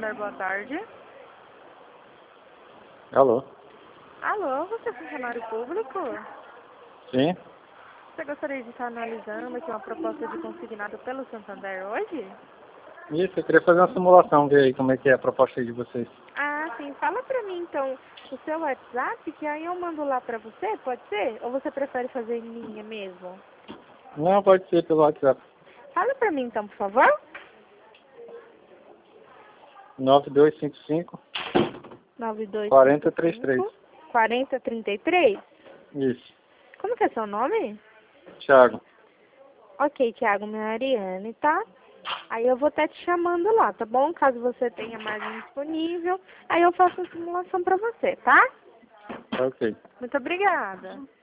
Santander, boa tarde. Alô? Alô, você é funcionário público? Sim? Você gostaria de estar analisando aqui uma proposta de consignado pelo Santander hoje? Isso, eu queria fazer uma simulação, ver aí como é que é a proposta aí de vocês. Ah, sim. Fala pra mim, então, o seu WhatsApp, que aí eu mando lá pra você, pode ser? Ou você prefere fazer em linha mesmo? Não, pode ser pelo WhatsApp. Fala pra mim, então, por favor. 9255 4033. 9255 4033? Isso. Como que é seu nome? Thiago. Ok, Thiago, minha Ariane, tá? Aí eu vou estar te chamando lá, tá bom? Caso você tenha margem disponível, aí eu faço a simulação pra você, tá? Tá ok. Muito obrigada.